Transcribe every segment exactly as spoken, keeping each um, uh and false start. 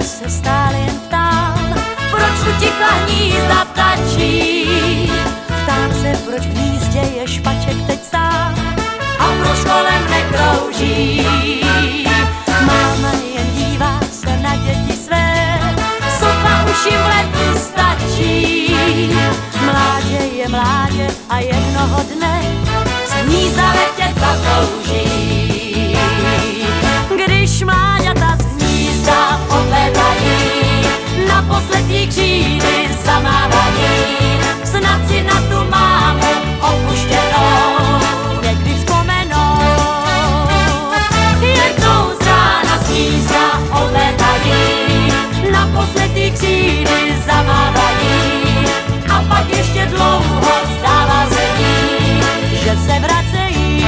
se stále jen ptám, proč utichla hnízda ptačí. Ptám se, proč v hnízdě je špaček teď sám a proč kolem nekrouží. Máma jen dívá se na děti své, socha už jim v letu stačí. Mládě je mládě a jednoho dne z hnízda letět zakouří. Když mláďata z hnízda odlétají, naposled jí křídy zamávají, snad si na tu mámu opuštěnou někdy vzpomenou. Jednou z rána z hnízda odlétají, naposled jí křídy zamávají a pak ještě dlouho zdává se jí, že se vracejí.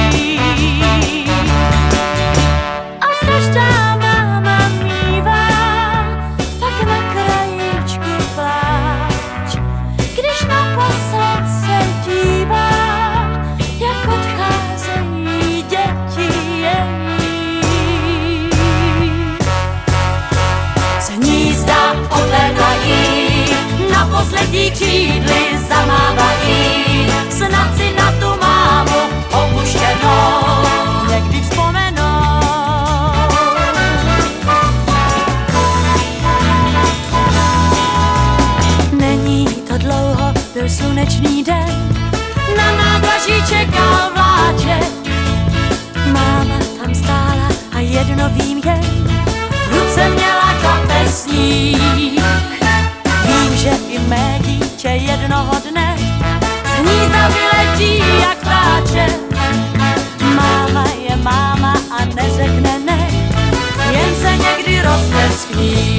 A každá máma mívá tak na krajíčku pláč, když naposled se dívá, jak odcházejí děti její. Z hnízda odlétají, naposled jí křídly zamávají, snad si na tu mámu opuštěnou někdy vzpomenou. Není to dlouho, byl slunečný den, na nádraží čekal vláček. Máma tam stála a jedno vím jen, v ruce měla kapesník. Vím, že i mé dítě jednoho dne z hnízda vyletí jak ptáček. Máma je máma a neřekne ne, jen se někdy rozteskní.